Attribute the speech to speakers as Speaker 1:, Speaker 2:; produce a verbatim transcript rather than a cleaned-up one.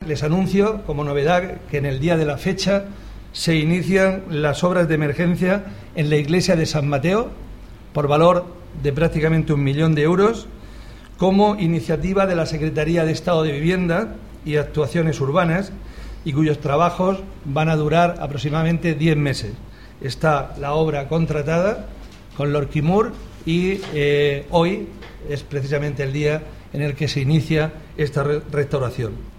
Speaker 1: les anuncio como novedad que en el día de la fecha se inician las obras de emergencia en la iglesia de San Mateo por valor de prácticamente un millón de euros como iniciativa de la Secretaría de Estado de Vivienda y Actuaciones Urbanas y cuyos trabajos van a durar aproximadamente diez meses. Está la obra contratada con Lorquimur y eh, hoy es precisamente el día en el que se inicia esta re- restauración.